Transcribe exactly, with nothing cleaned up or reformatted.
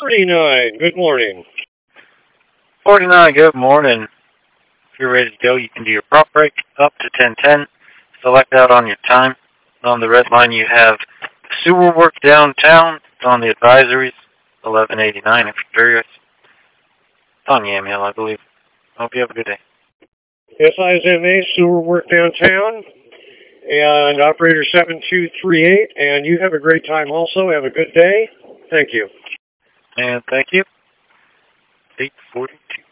forty-nine, good morning. forty-nine, good morning. If you're ready to go, you can do your prop break up to ten ten. Select out on your time. On the red line, you have sewer work downtown. On the advisories, eleven eighty-nine if you're curious. It's on Yamhill, I believe. Hope you have a good day. S I M A, sewer work downtown, and operator seven two three eight, and you have a great time also. Have a good day. Thank you. And thank you. eight forty-two.